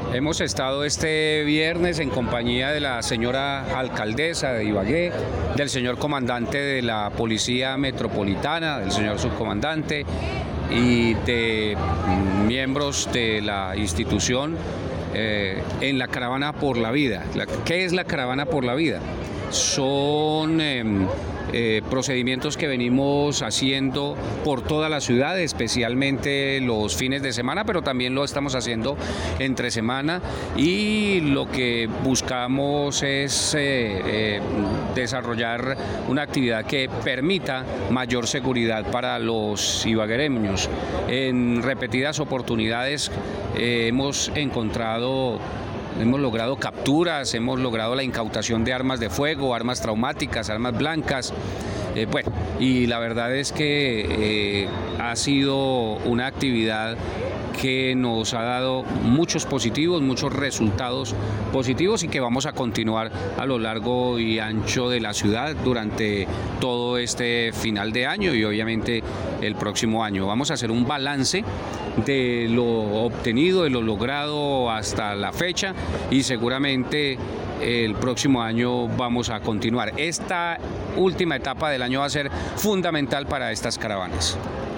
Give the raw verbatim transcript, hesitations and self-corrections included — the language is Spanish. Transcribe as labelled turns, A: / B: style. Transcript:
A: Hemos estado este viernes en compañía de la señora alcaldesa de Ibagué, del señor comandante de la Policía Metropolitana, del señor subcomandante y de miembros de la institución eh, en la Caravana por la Vida. ¿Qué es la Caravana por la Vida? Son eh, eh, procedimientos que venimos haciendo por toda la ciudad, especialmente los fines de semana, pero también lo estamos haciendo entre semana, y lo que buscamos es eh, eh, desarrollar una actividad que permita mayor seguridad para los ibaguereños. En repetidas oportunidades eh, hemos encontrado Hemos logrado capturas, hemos logrado la incautación de armas de fuego, armas traumáticas, armas blancas. Eh, bueno, y la verdad es que eh, ha sido una actividad que nos ha dado muchos positivos, muchos resultados positivos, y que vamos a continuar a lo largo y ancho de la ciudad durante todo este final de año y obviamente el próximo año. Vamos a hacer un balance de lo obtenido, de lo logrado hasta la fecha, y seguramente el próximo año vamos a continuar. Esta última etapa del año va a ser fundamental para estas caravanas.